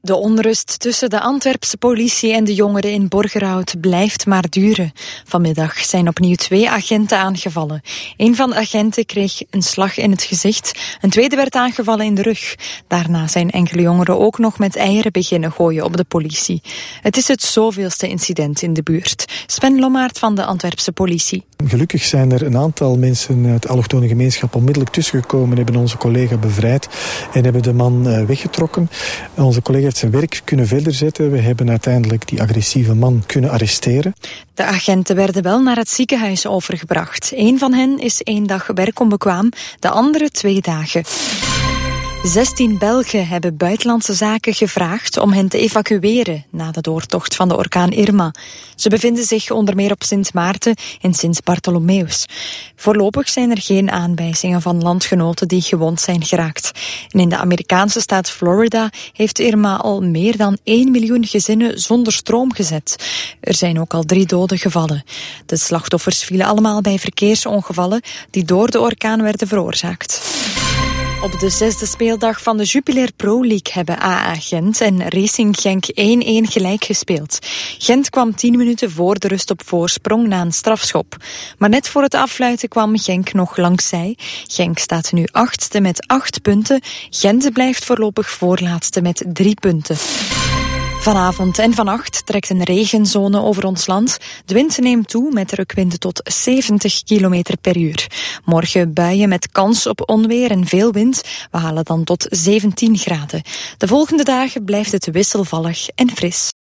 De onrust tussen de Antwerpse politie en de jongeren in Borgerhout blijft maar duren. Vanmiddag zijn opnieuw 2 agenten aangevallen. Een van de agenten kreeg een slag in het gezicht. Een tweede werd aangevallen in de rug. Daarna zijn enkele jongeren ook nog met eieren beginnen gooien op de politie. Het is het zoveelste incident in de buurt. Sven Lommaert van de Antwerpse politie. Gelukkig zijn er een aantal mensen uit de allochtone gemeenschap onmiddellijk tussengekomen, hebben onze collega bevrijd en hebben de man weggetrokken. Onze collega heeft zijn werk kunnen verder zetten. We hebben uiteindelijk die agressieve man kunnen arresteren. De agenten werden wel naar het ziekenhuis overgebracht. Een van hen is 1 dag werkonbekwaam, de andere 2 dagen. 16 Belgen hebben buitenlandse zaken gevraagd om hen te evacueren na de doortocht van de orkaan Irma. Ze bevinden zich onder meer op Sint Maarten en Sint Bartholomeus. Voorlopig zijn er geen aanwijzingen van landgenoten die gewond zijn geraakt. En in de Amerikaanse staat Florida heeft Irma al meer dan 1 miljoen gezinnen zonder stroom gezet. Er zijn ook al 3 doden gevallen. De slachtoffers vielen allemaal bij verkeersongevallen die door de orkaan werden veroorzaakt. Op de 6e speeldag van de Jupiler Pro League hebben AA Gent en Racing Genk 1-1 gelijk gespeeld. Gent kwam 10 minuten voor de rust op voorsprong na een strafschop. Maar net voor het afluiten kwam Genk nog langzij. Genk staat nu 8e met 8 punten. Gent blijft voorlopig voorlaatste met 3 punten. Vanavond en vannacht trekt een regenzone over ons land. De wind neemt toe met rukwinden tot 70 km per uur. Morgen buien met kans op onweer en veel wind. We halen dan tot 17 graden. De volgende dagen blijft het wisselvallig en fris.